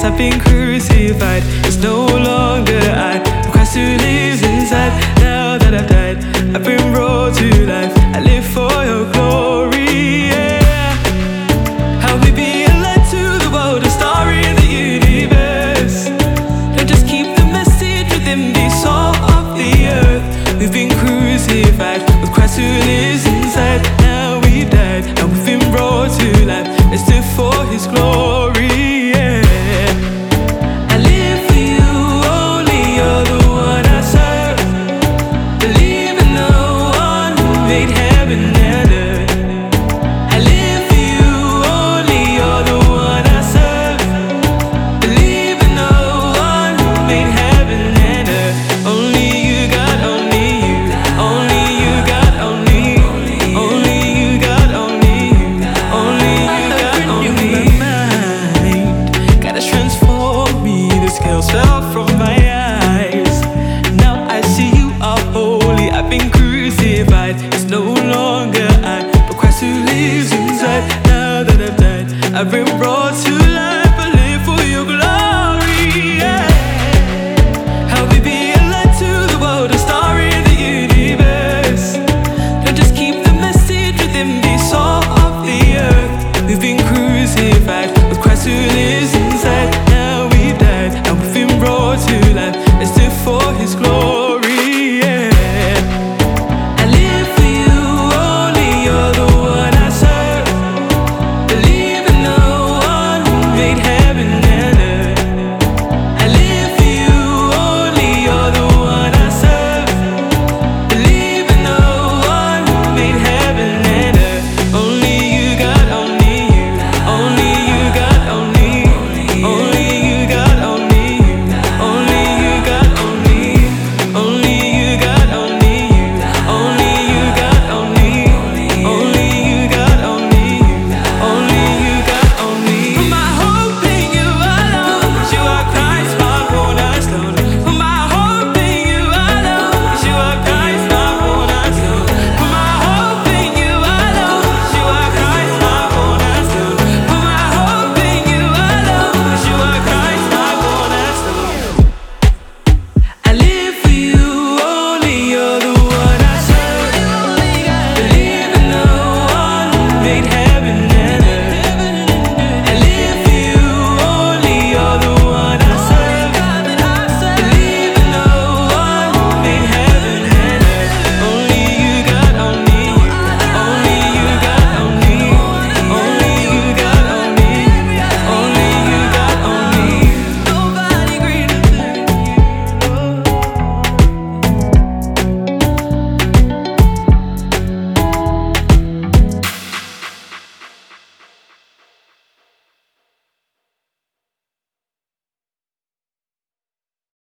Yes, I've been crucified. It's no longer I, but Christ who lives inside. Now that I've died, I've been brought to life. I live for your glory, yeah. How we be a light to the world, a star in the universe. Don't just keep the message within me, salt of the earth. We've been crucified with Christ who lives inside. Now we've died and we've been brought to life. Let's live for His glory, yeah. I live for you, only you're the one I serve. Believe in the one who made heaven and earth. I live for you, only you're the one I serve. Believe in the one who made heaven and earth. Only you, God, only you. Only you, God, only you. Only you, God, only you. Only you, God, only you. My mind, gotta transform me. The scales fell from my eyes. Now I see you are holy. I've been crucified. It's no longer I, but Christ who lives inside. Now that I've died, I've been brought to life. I live for your glory, yeah. How we be a light to the world, a star in the universe. Don't just keep the message within me, salt of the earth. We've been crucified with Christ who lives inside. Now we've died and we've been brought to life.